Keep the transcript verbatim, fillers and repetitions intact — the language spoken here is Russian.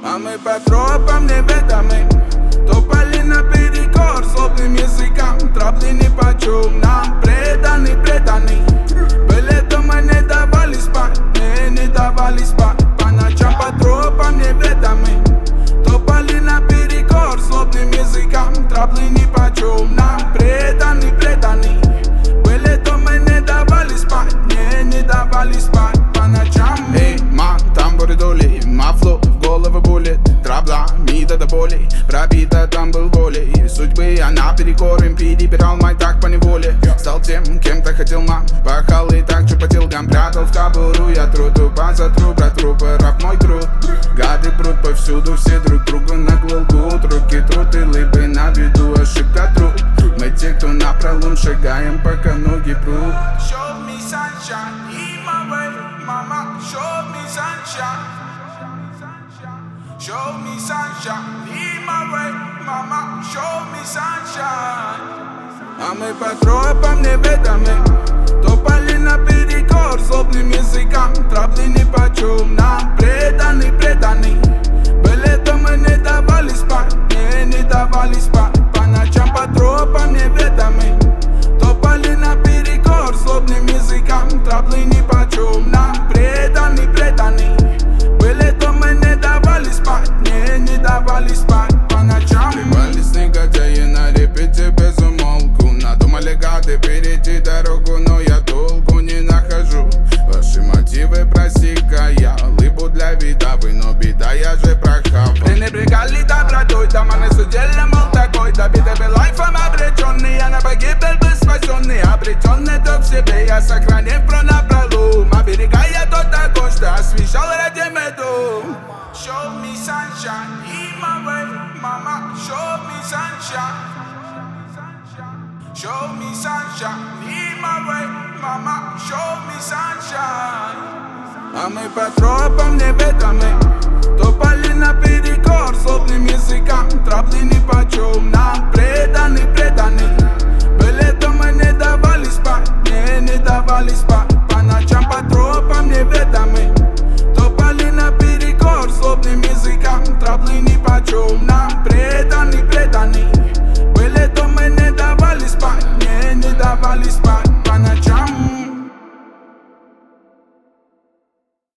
А мы по тропам неведомым топали наперекор злобным языкам. Трабли нипочем нам преданы, преданы. Были дома, не давали спать, не, не давали спать. По ночам по тропам неведомым топали наперекор злобным языкам. Трабли нипочем нам преданы, преданы. Были дома, не давали спать, не, не давали спать. По ночам. Эй, ман, там буридули, мафло в головы булит. Трабла, мида до боли, пробита там был волей судьбы, а наперекор им перебирал май так по неволе. Стал тем, кем-то хотел мам, пахал и так же по телгам. Прятал в кобуру я труду, позатру, братру, раб мой труд. Гады прут повсюду, все друг друга на гвалгут. Руки труд и лыбы на виду, ошибка труд. Мы те, кто напролом шагаем, пока ноги прут. Show me sunshine, in my way, mama, show me sunshine. Show me sunshine, in my way, mama, show me sunshine. А мы по тропам неведомым топали наперекор злобным языкам. Трабли нипочем нам преданы, преданы. Были дома, не давали спать, не, не давали спать. По ночам по тропам неведомым топали наперекор злобным языкам. Трабли нипочем нам преданы, преданы. Были дома, не давали спать, не, не давали спать по ночам. Плевались негодяи на репете без умолку. Надумали гады перейти дорогу, но я долгу не нахожу. Ваши мотивы просека, я лыбу для вида, вы, но беда, я же прохавал. Пренебрегали добротой, дома не судили, мол такой. Добитый был лайфом обреченный, я на погибель был спасенный. Обретенный то в себе, я сохранив про напролом. Оберегая тот огонь, что освещал ради меду. Show me sunshine, in my way, mama, show me sunshine. Show me sunshine, in my way, mama, show me sunshine. А мы по тропам неведомым